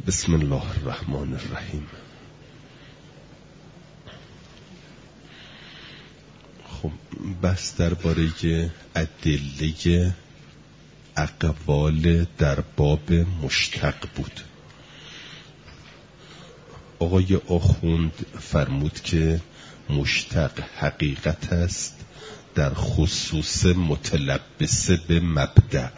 بسم الله الرحمن الرحیم. خب بس درباره ادله اقوال در باب مشتق بود. آقای آخوند فرمود که مشتق حقیقت است در خصوص متلبس به مبدأ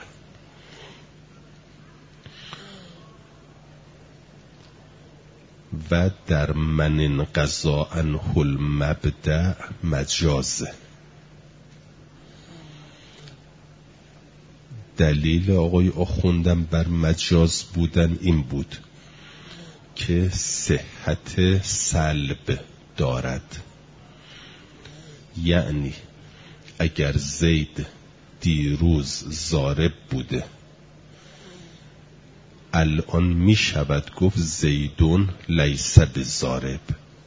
و در من انقضا عنه المبدأ مجازه. دلیل آقای آخوندم بر مجاز بودن این بود که صحت سلب دارد. یعنی اگر زید دیروز ضارب بوده، الان می شود گفت زیدون لیس بضارب،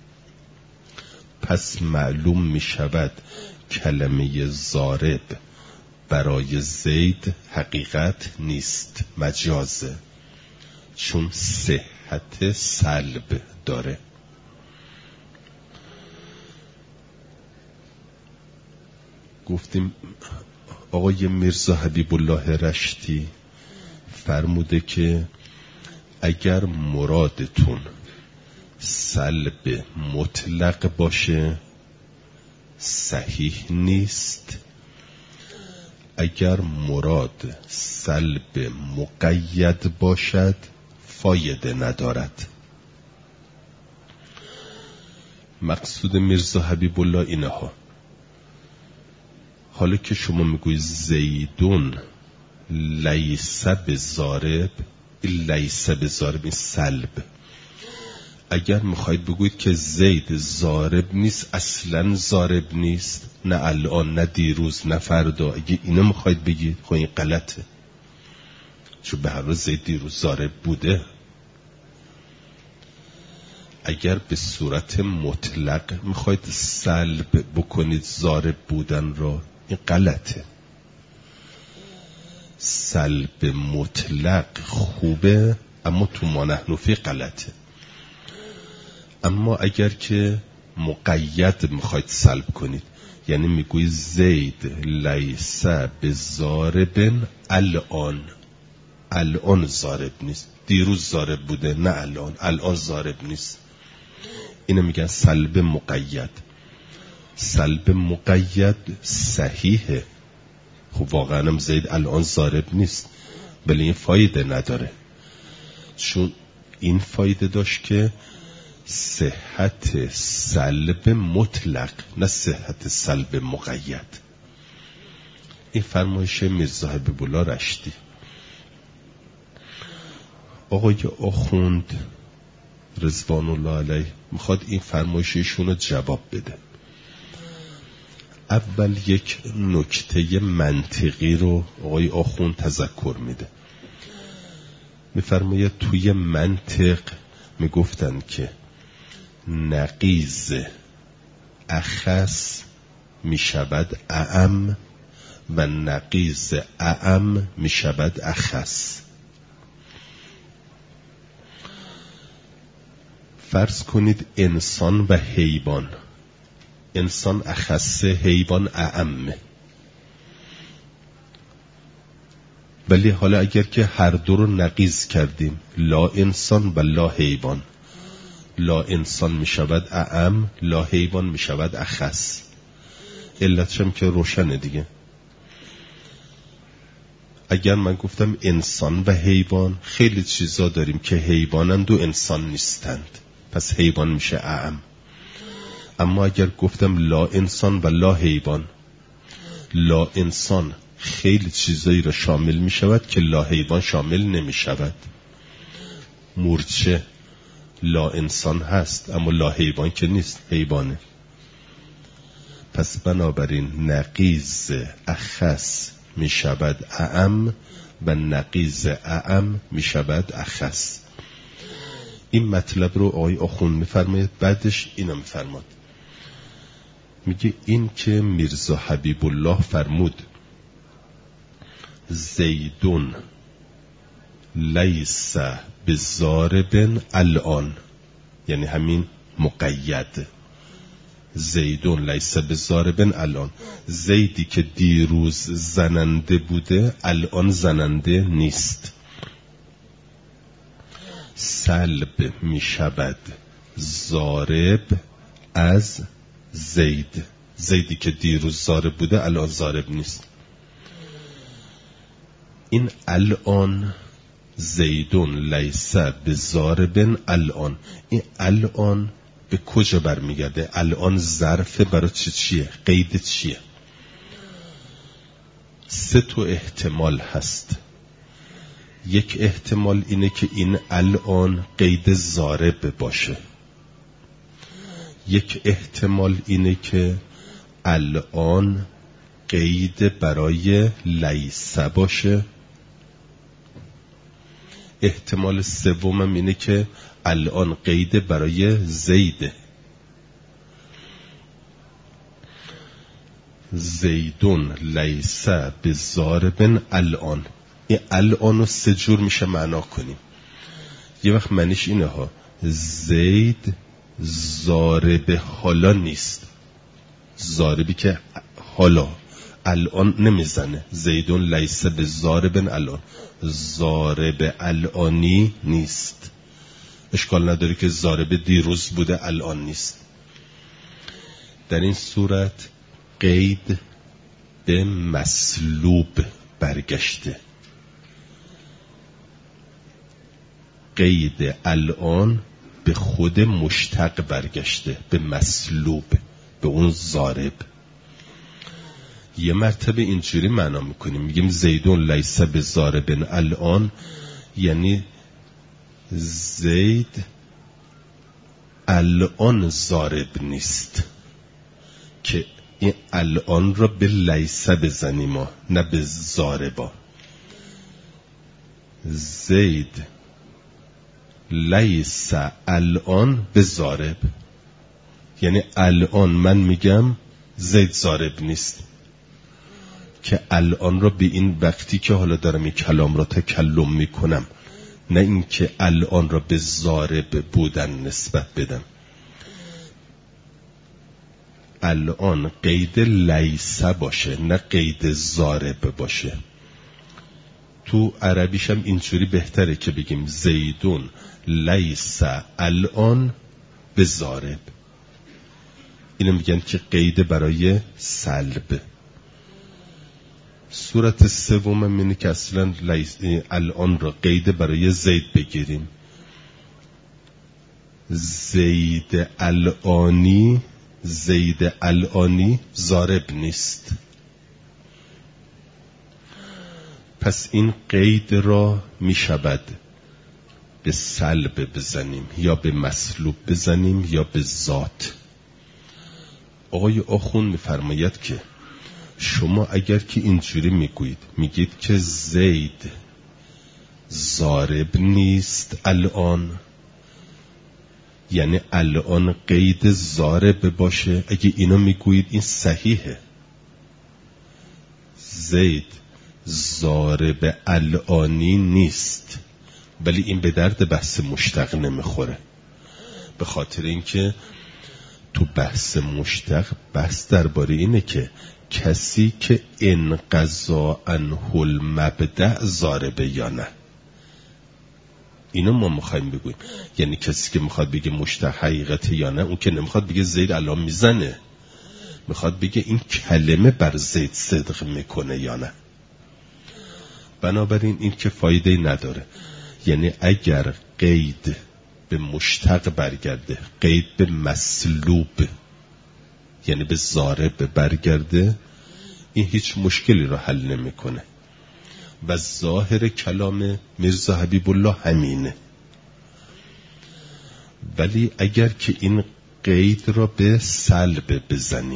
پس معلوم می شود کلمه ضارب برای زید حقیقت نیست، مجازه، چون صحت سلب داره. گفتیم آقای میرزا حبیب الله رشتی فرموده که اگر مرادتون سلب مطلق باشه صحیح نیست، اگر مراد سلب مقید باشد فایده ندارد. مقصود میرزا حبیب الله اینه ها. حالا که شما میگوید زیدون لیس بضارب، لیس بضارب این سلب. اگر میخواید بگوید که زید ضارب نیست، اصلا ضارب نیست، نه الان نه دیروز نه فردا، اگه اینو میخواید بگید خب این غلطه، چون به هر روز زید دیروز ضارب بوده. اگر به صورت مطلق میخواید سلب بکنید ضارب بودن را، این غلطه. سلب مطلق خوبه اما تو ما نحن فی غلطه. اما اگر که مقید میخواید سلب کنید، یعنی میگوید زید لیس بضارب الان ضارب نیست، دیروز ضارب بوده، نه الان ضارب نیست، اینو میگن سلب مقید. سلب مقید صحیحه، خب واقعا هم زید الان ضارب نیست، ولی این فایده نداره، چون این فایده داشت که صحت سلب مطلق، نه صحت سلب مقید. این فرمایش میرزا حبیب الله رشتی. آقای آخوند رضوان الله علیه میخواد این فرمایششون رو جواب بده. اول یک نکته منطقی رو آقای آخوند تذکر میده. میفرماید توی منطق میگفتن که نقیض اخص میشود اعم و نقیض اعم میشود اخص. فرض کنید انسان و حیوان، انسان اخص، حیوان اعمه. ولی حالا اگر که هر دو رو نقیض کردیم، لا انسان و لا حیوان، لا انسان می شود اعم، لا حیوان می شود اخص. علتش هم که روشنه دیگه. اگر من گفتم انسان و حیوان، خیلی چیزا داریم که حیوانند و انسان نیستند، پس حیوان میشه اعم. اما اگر گفتم لا انسان و لا حیوان، لا انسان خیلی چیزایی را شامل می شود که لا حیوان شامل نمی شود. مورچه لا انسان هست اما لا حیوان که نیست، حیوانه. پس بنابراین نقیض اخص می شود اعم و نقیض اعم می شود اخص. این مطلب رو آقای آخوند میفرماید. بعدش اینو میفرماد، میگه این که میرزا حبیب الله فرمود زیدون لیس بضارب الان، یعنی همین مقید. زیدون لیس بضارب الان، زیدی که دیروز زننده بوده الان زننده نیست. سلب می شود ضارب از زید، زیدی که دیروز ضارب بوده الان ضارب نیست. این الان زیدون لیس بضارب الان، این الان به کجا برمیگرده؟ الان ظرف برای چیه؟ قید چیه؟ 3 احتمال هست. یک احتمال اینه که این الان قید ضارب باشه. یک احتمال اینه که الان قید برای لیس باشه. احتمال سومم اینه که الان قید برای زیده. زیدون لیس بضارب الان، این الان رو 3 جور میشه معنا کنیم. یه وقت معنیش اینه ها، زید ضارب حالا نیست، ضاربی که حالا الان نمیزنه. زیدون لیس بضارب الان، ضارب الانی نیست. اشکال نداره که ضارب دیروز بوده الان نیست. در این صورت قید به مسلوب برگشته. قید الان به خود مشتق برگشته، به مسلوب، به اون ضارب. یه مرتبه اینجوری معنا میکنیم، میگیم زیدون لیس بضارب الان، یعنی زید الان ضارب نیست، که این الان را به لیس بزنیم نه به ضاربا. زید لیس الان به ضارب، یعنی الان من میگم زید ضارب نیست، که الان را به این وقتی که حالا دارم این کلام را تکلم میکنم، نه این که الان را به ضارب بودن نسبت بدم. الان قید لیس باشه نه قید ضارب باشه. تو عربیش هم اینجوری بهتره که بگیم زیدون لیس الان به ضارب. اینو میگن که قید برای سلب. صورت سوم اینه که اصلا الان را قید برای زید بگیریم. زید الانی ضارب نیست. پس این قید را می شود به سلب بزنیم یا به مسلوب بزنیم یا به ذات. آقای آخوند می‌فرماید که شما اگر که اینجوری میگویید، میگید که زید ضارب نیست الان، یعنی الان قید ضارب باشه، اگه اینو میگویید این صحیحه. زید ضارب الانی نیست، ولی این به درد بحث مشتق نمیخوره، به خاطر اینکه تو بحث مشتق بحث درباره اینه که کسی که انقضا عنه المبدأ ضاربه یا نه. اینو ما میخوایم بگویم، یعنی کسی که میخواد بگه مشتق حقیقته یا نه، اون که نمیخواد بگه زید الان میزنه، میخواد بگه این کلمه بر زید صدق میکنه یا نه. بنابراین این که فایده نداره. یعنی اگر قید به مشتق برگرده، قید به مسلوب یعنی به ضارب برگرده، این هیچ مشکلی را حل نمیکنه و ظاهر کلام میرزا حبیب الله همینه. ولی اگر که این قید را به سلب بزنیم،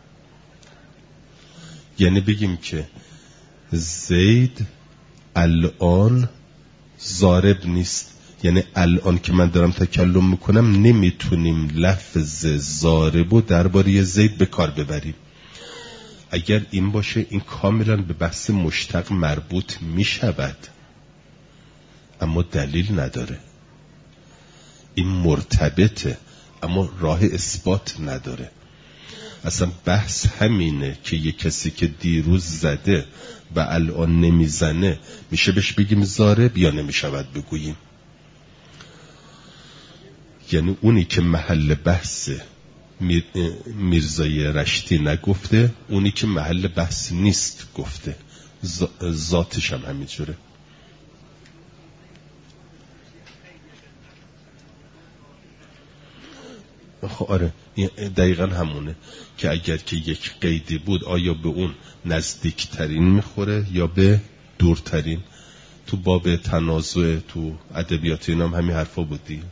یعنی بگیم که زید الان ضارب نیست، یعنی الان که من دارم تکلم میکنم نمیتونیم لفظ ضاربو درباره زید به کار ببریم. اگر این باشه این کاملا به بحث مشتق مربوط میشود، اما دلیل نداره. این مرتبطه اما راه اثبات نداره. اصلا بحث همینه که یه کسی که دیروز زده و الان نمیزنه میشه بهش بگیم ضارب یا نمیشود بگوییم؟ یعنی اونی که محل بحث میرزای رشتی نگفته، اونی که محل بحث نیست گفته، ذاتش هم همینجوره. آره دقیقا همونه که اگر که یک قیدی بود آیا به اون نزدیکترین میخوره یا به دورترین؟ تو باب تنازع تو ادبیات اینا هم همین حرفا بودی.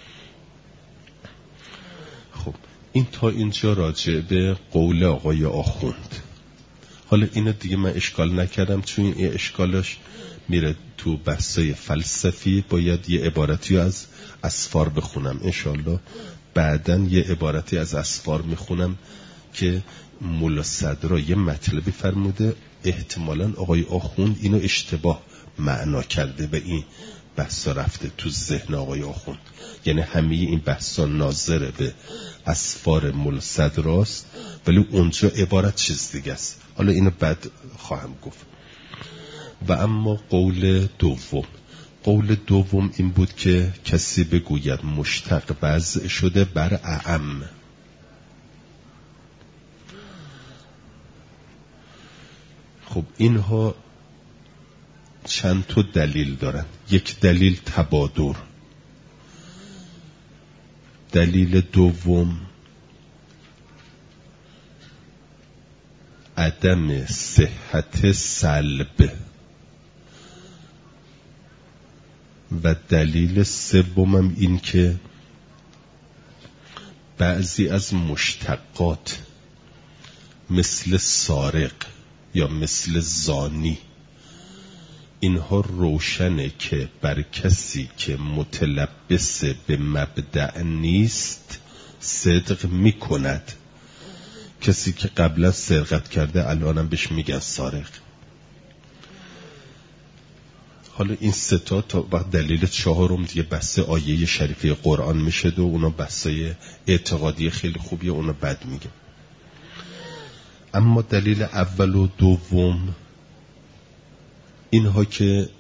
خب این تا اینجا راجع به قول آقای آخوند. حالا اینو دیگه من اشکال نکردم چون این اشکالش میره تو بحثای فلسفی. باید یه عبارتی از اسفار بخونم انشالله. بعدن یه عبارتی از اسفار میخونم که مولا صدرا یه مطلبی فرموده، احتمالاً آقای آخوند اینو اشتباه معنا کرده و این بحثا رفته تو ذهن آقای آخوند. یعنی همه این بحثا ناظر به اسفار مولا صدراست ولی اونجا عبارت چیز دیگه است. حالا اینو بعد خواهم گفت. و اما قول دوم این بود که کسی بگوید مشتق وضع شده بر اعم. خب اینها چند تا دلیل دارن. یک دلیل تبادر، دلیل دوم عدم صحت سلب و دلیل سومم این که بعضی از مشتقات مثل سارق یا مثل زانی اینها روشنه که بر کسی که متلبس به مبدأ نیست صدق میکند. کسی که قبلا سرقت کرده الانم بهش میگن سارق. حالا این سه تا بعد دلیل چهارم دیگه بحث آیه شریفه قرآن میشه و اونا بحثای اعتقادی خیلی خوبیه، اونا بعد میگه. اما دلیل اول و دوم اینها که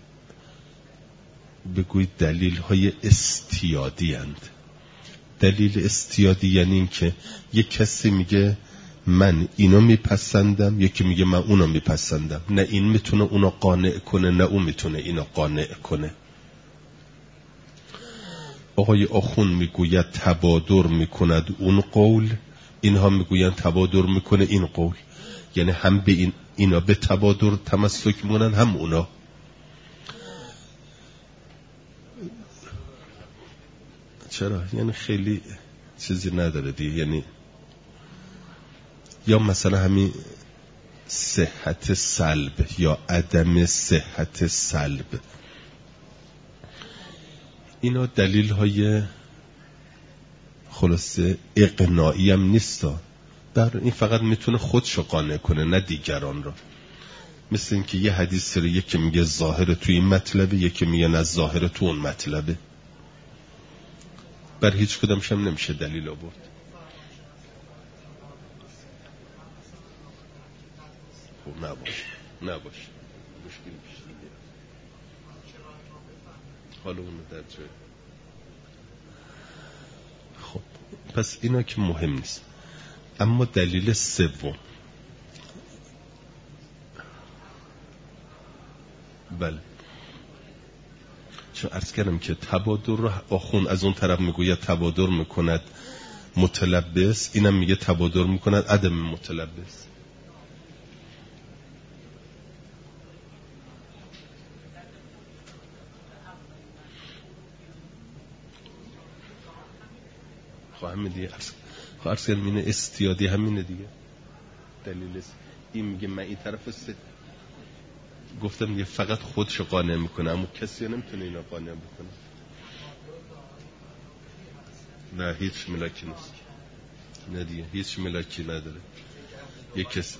بگوید دلیل های استیادی هند. دلیل استیادی یعنی این که یک کسی میگه من اینو میپسندم، یکی میگه من اونو میپسندم. نه این میتونه اونو قانع کنه نه اون میتونه اینو قانع کنه. آقای آخوند میگوید تبادر میکند اون قول، اینها میگویند تبادر میکنه این قول. یعنی هم به اینا به تبادر تمسک میکنن هم اونا. چرا؟ یعنی خیلی چیزی نداره دیگه. یعنی یا مثلا همین صحت سلب یا عدم صحت سلب، اینا دلیل های خلاصه اقناعی هم نیستا. در این فقط میتونه خودشو قانع کنه نه دیگران را. مثل این که یه حدیث رو یکی میگه ظاهر تو این مطلبه، یکی میگه نه ظاهر تو اون مطلبه. بر هیچ کدامش هم نمیشه دلیل آورد. خب نباش مشکل پیش دیگه. حالا اونو در جای. خب پس اینا که مهم نیست. اما دلیل سوم، بله چون عرض کردم که تبادر رو آخوند از اون طرف میگوید تبادر میکند متلبس، اینم میگه تبادر میکند عدم متلبس. همین دیگه عرض کردم اینه استیادی همینه دیگه. دلیل است. این میگه من این طرف گفتم دیگه فقط خودشو قانع میکنه اما کسی نمیتونه اینا قانع بکنه. نه هیچ ملاکی نیست. نه دیگه هیچ ملاکی نداره. یک کسی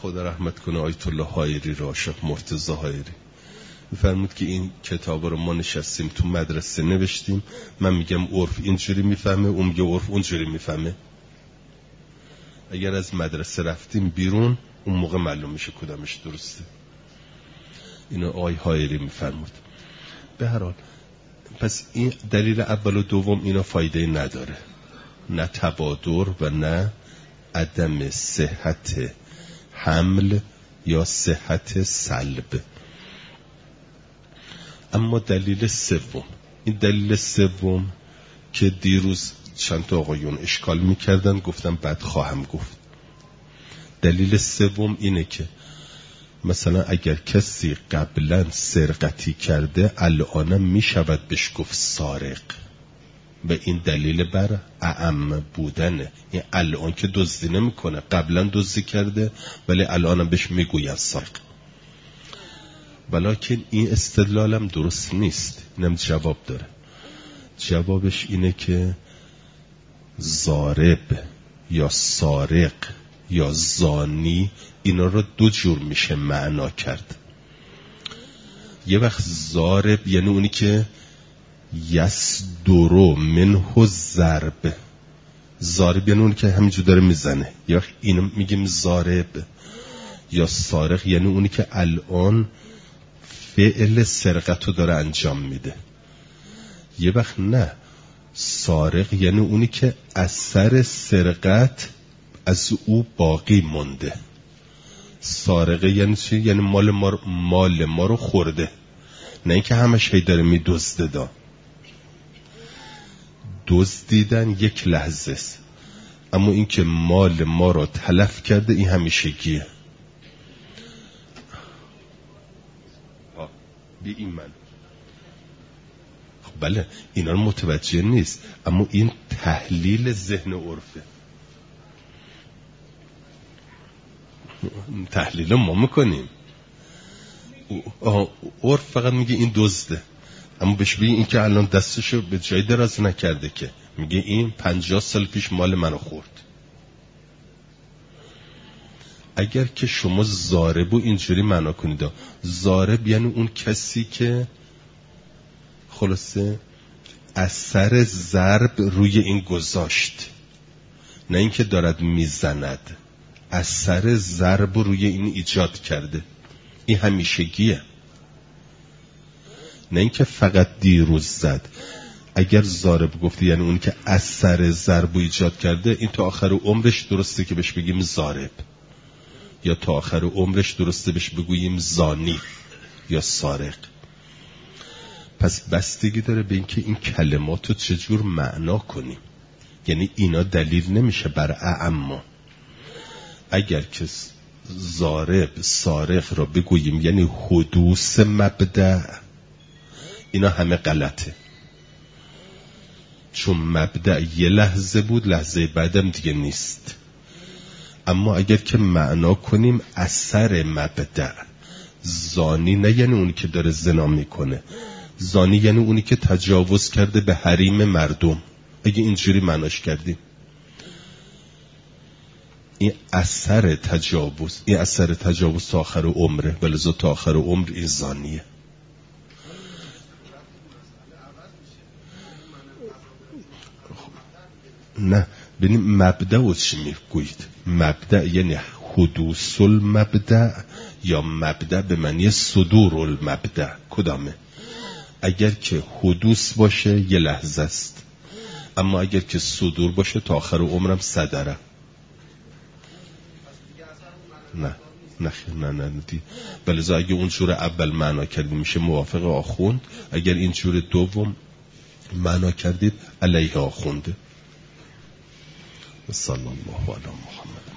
خدا رحمت کنه آیت الله حایری را، شیخ مرتضی حایری میفرمود که این کتابا رو ما نشستیم تو مدرسه نوشتیم، من میگم عرف اینجوری میفهمه، اون میگه عرف اونجوری میفهمه. اگر از مدرسه رفتیم بیرون اون موقع معلوم میشه کدامش درسته. اینو آقای حایری میفرمود. به هر حال پس این دلیل اول و دوم اینا فایده نداره، نه تبادر و نه عدم صحت حمل یا صحت سلب. اما دلیل سوم، این دلیل سوم که دیروز چند تا آقایون اشکال میکردن گفتم بعد خواهم گفت. دلیل سوم اینه که مثلا اگر کسی قبلا سرقتی کرده الان میشود بهش گفت سارق، و این دلیل بر اعم بودنه. این الان که دزدی نمیکنه، قبلا دزدی کرده ولی الان بهش میگوید سارق. ولیکن این استدلالم درست نیست. اینم جواب داره. جوابش اینه که ضارب یا سارق یا زانی اینا رو دو جور میشه معنا کرد. یه وقت ضارب یعنی اونی که یصدر منه ضرب، ضارب یعنی اونی که همینجور داره میزنه. یه وقت اینو میگیم ضارب. یا سارق یعنی اونی که الان فعل سرقت رو داره انجام میده. یه وقت نه، سارق یعنی اونی که اثر سرقت از او باقی مونده. سارقه یعنی چی؟ یعنی مال ما رو خورده، نه اینکه همش هی داره میدزده. دزدیدن یک لحظه است، اما اینکه مال ما رو تلف کرده این همیشگیه. بی این من بله اینا رو متوجه نیست، اما این تحلیل ذهن عرفه. تحلیل ما میکنیم. عرف فقط میگه این دزده، اما بهش بگی این که الان دستشو به جای دراز نکرده، که میگه این 50 سال پیش مال منو خورد. اگر که شما ضاربو اینجوری معنا کنید، ضارب یعنی اون کسی که خلاصه اثر ضرب روی این گذاشت، نه اینکه دارد میزند، اثر ضرب روی این ایجاد کرده. این همیشگیه، نه اینکه فقط دیروز زد. اگر ضارب گفتی یعنی اون که اثر ضرب ایجاد کرده، این تا آخر عمرش درسته که بهش بگیم ضارب، یا تا آخر عمرش درسته بهش بگوییم زانی یا سارق. پس بستگی داره به اینکه این کلمات رو چجور معنا کنیم. یعنی اینا دلیل نمیشه بر اعما. اگر که ضارب سارق را بگوییم یعنی حدوث مبدأ، اینا همه غلطه، چون مبدأ یه لحظه بود، لحظه بعدم دیگه نیست. اما اگر که معنا کنیم اثر مبدأ، زانی نه یعنی اونی که داره زنا میکنه، زانی یعنی اونی که تجاوز کرده به حریم مردم. اگه اینجوری معناش کردیم، این اثر تجاوز تا آخر عمره، ولذا تا آخر عمر این زانیه. نه ببینیم مبدأ و چی میگویید. مبدأ یعنی حدوث المبدأ یا مبدأ به معنی صدور المبدأ. کدامه؟ اگر که حدوث باشه یه لحظه است، اما اگر که صدور باشه تا آخر عمرم صدره. نه بلذا اگه اون جور اول معنا کردیم میشه موافق آخوند، اگر این جور دوم معنا کردید علیه آخونده. صلی الله علی محمد.